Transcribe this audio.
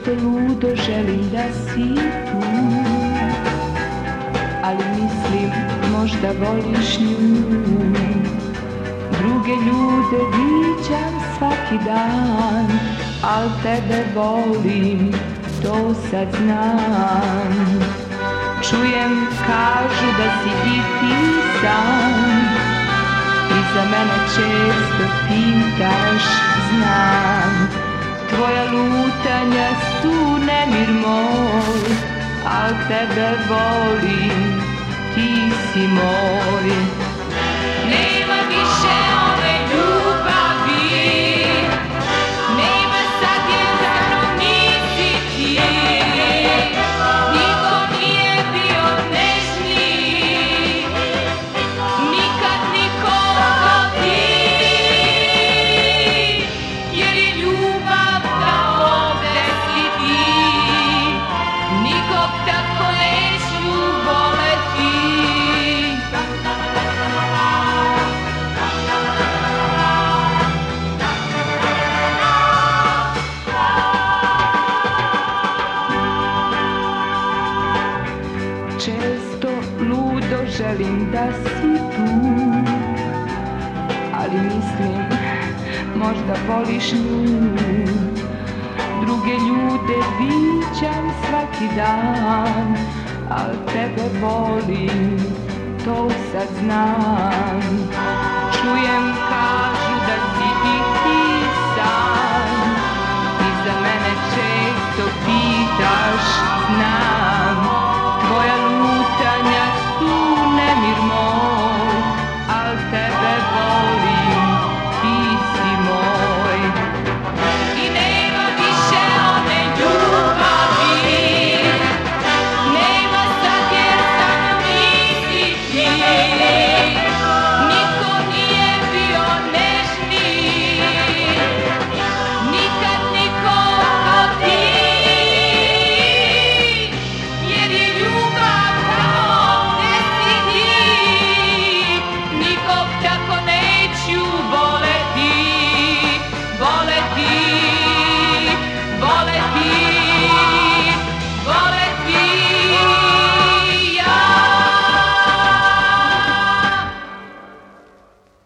Često ludo želim da si tu, ali mislim možda voliš nju. Druge ljude viđam svaki dan, al tebe volim, to sad znam. Čujem, kažu da si i ti sam, i za mene često pitaš, znam. Tvoja lutanja su nemir moj, al tebe volim, ti si moj. Nema više ove ljubavi, nema sad jedno nisi ti. Niko nije bio nežniji, nikad niko kao ti. Jer je ljubav tamo gde si ti, nikog tako neću voleti. Često ludo želim da si tu, ali mislim možda voliš nju. Druge ljude viđam svaki dan, al tebe volim, to sad znam.